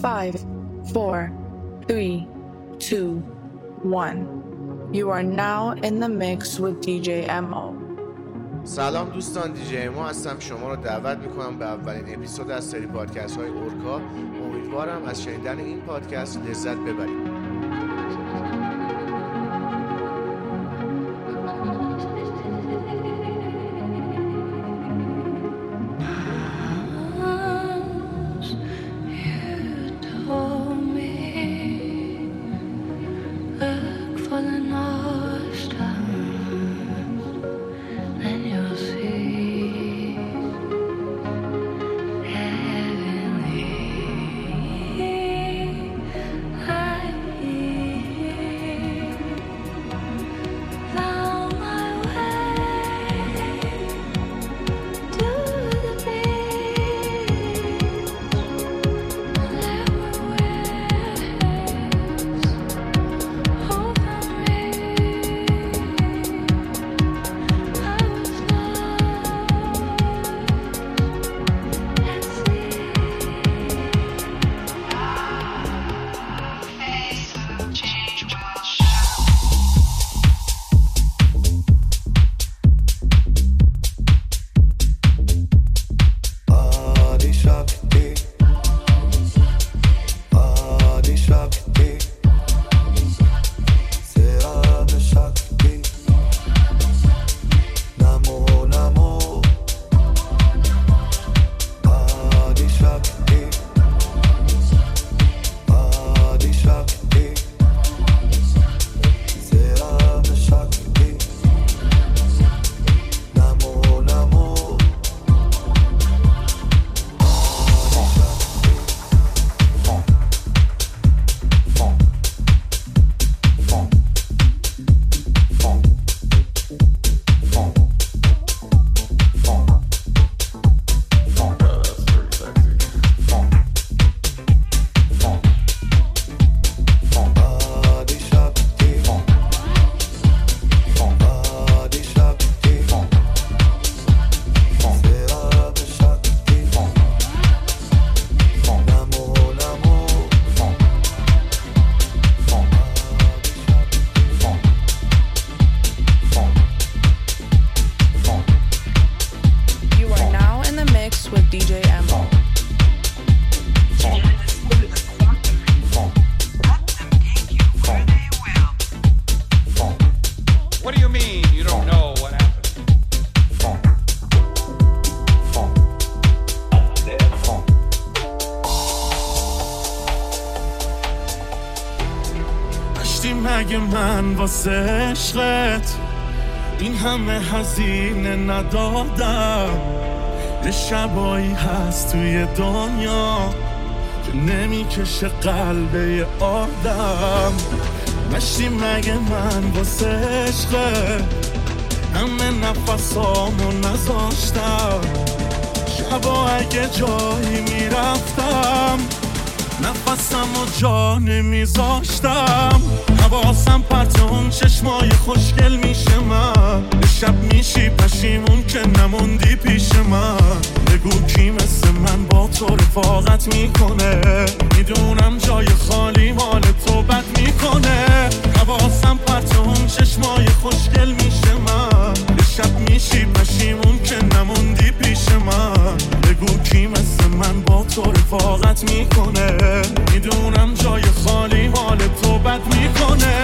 5, 4, 3, 2, 1. You are now in the mix with DJ MO. سلام دوستان، دیجی امو هستم. شما رو دعوت میکنم به اولین اپیزود از سری پادکست های اورکا. امیدوارم از شنیدن این پادکست لذت ببرید. مگه من واسه عشقت این همه هزینه ندادم؟ یه شبایی هست توی دنیا که نمیکشه قلبه آدم. نشتی مگه من واسه عشقت همه نفسامو نذاشتم؟ شبا اگه جایی میرفتم نفسم و جا نمیذاشتم. حواسم پرت اون چشمای خوشگل میشه من. شب میشی پشیمون که نموندی پیش من. بگو کی مثل من با تو رفاقت میکنه؟ میدونم جای خالی مال تو بد میکنه. حواسم پرت اون چشمای خوشگل میشه من. شب میشی پشیمون که نموندی پیش من. بگو کی مثل من با تو رفاقت میکنه؟ میدونم جای خالی مال تو بد میکنه.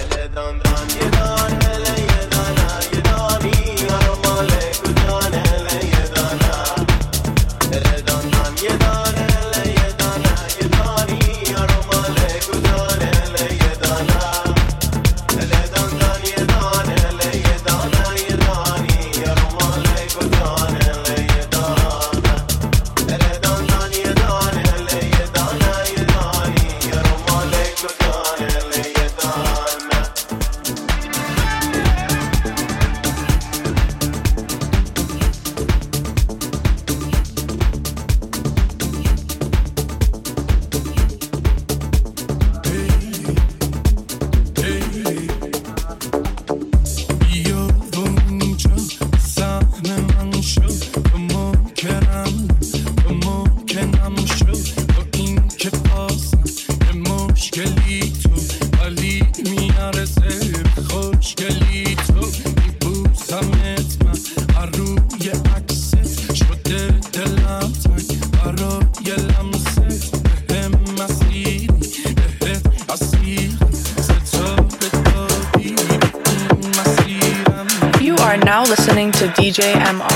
Now listening to DJ MR.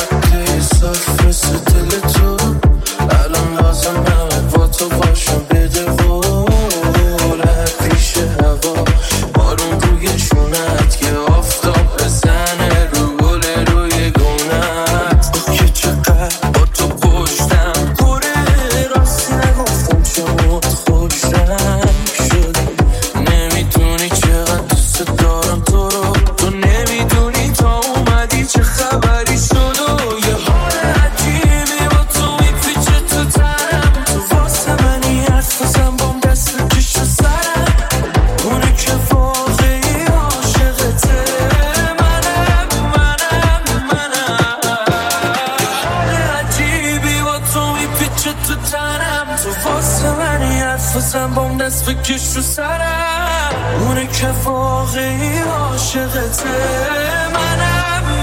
حواسم بام دست بکش رو سرم، اونه که واقعی عاشقته. منم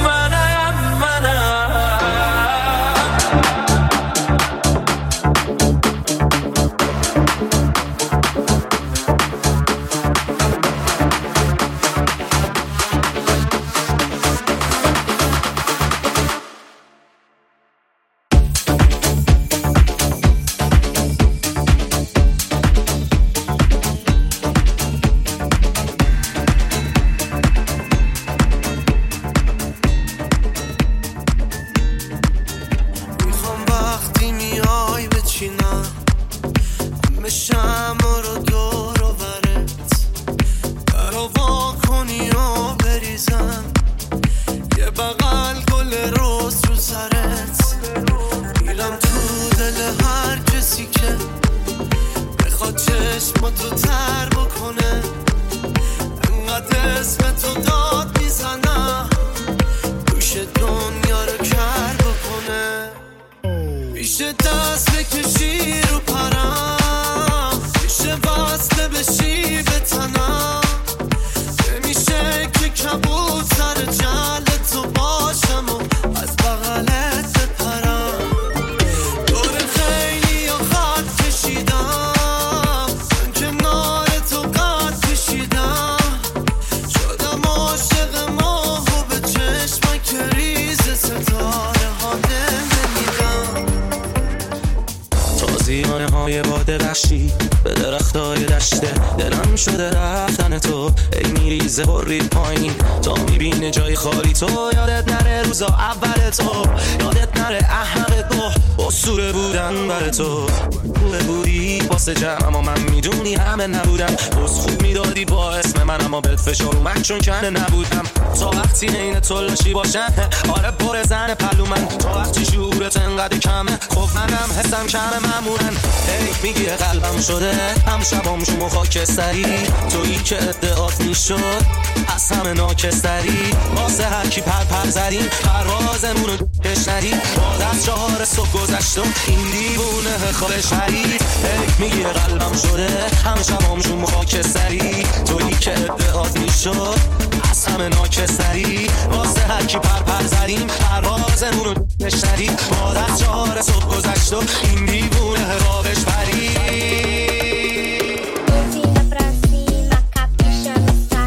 به درختای دشته دلم شده رفتن تو، ای میریزه بری پایین تا میبینه جای خالی تو. یادت نره روزا اول تو، یادت نره احمق تو، اسطوره بودن برای تو. خوبه بودی واسه جمع اما من میدونی همه نبودم. روز خوب میدادی با اسم من اما بهت فشار اومد چون کنه نبودم. تا وقتی عین تو لاشی باشن آره پر زن پلو من، تا وقتی شعورت انقدر کمه خب منم حسم کمه معمولا. ای میگی قلبم شده هم شبام شما خاکستری، تویی که ادعات میشد از همه ناکستری. واسه هر کی پر زدیم پروازمون رو کشنری، بعد از 4 صبح گذشت و این دیوونه خوابش پرید. میگی قلبم شده هم شبام شما خاکستری، تویی که ادعات میشد از همه ناکستری. واسه هر کی پر زدیم پروازمون رو کشنری، بعد از 4 صبح گذشت و این دیوونه خوابش پرید. Vira pra cima, capricha no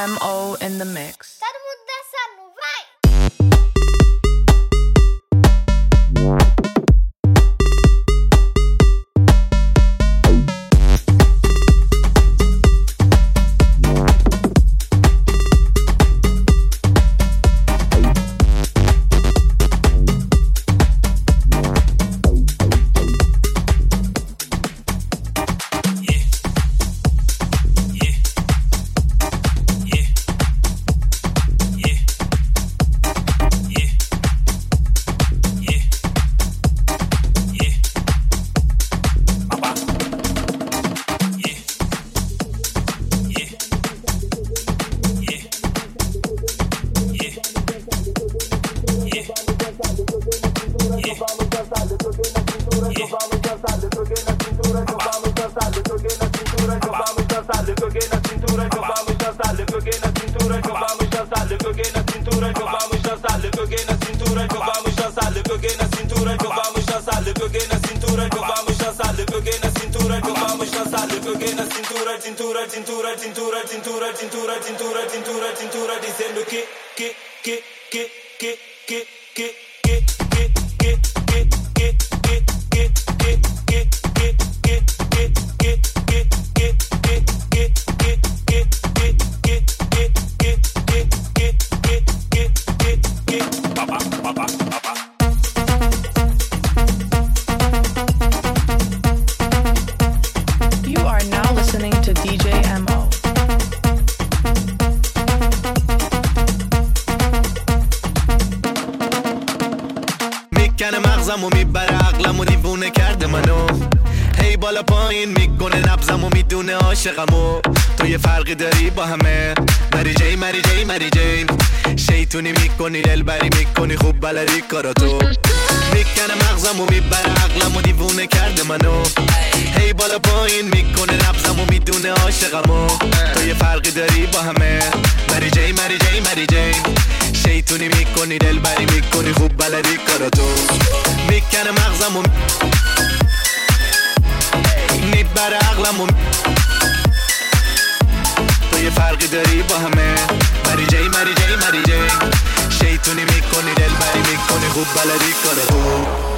MO in the mix. Dizendo que You are now listening to DJ MO. میکنه مغزمو میبره عقلمو دیوونه کرده منو هی بالا پایین میکنه نبضمو میدونه عاشقمو تو یه فرقی داری با همه مری جی مری جی مری جی شیطونی میکنی دلبری میکنی خوب بلدی کاراتو میکنه مغزمو میبره عقلمو دیوونه کرده منو هی بالا پایین میکنه نبضمو میدونه عاشقمو تو یه فرقی داری با همه مری جی مری جی مری جی شیطونی میکنی دلبری میکنی خوب بلدی کاراتو میکنه مغزمو میبره عقلمو تو یه فرقی داری با همه مری جی مری جی مری جی شیطونی میکنی دلبری میکنی خوب بلدی کاراتو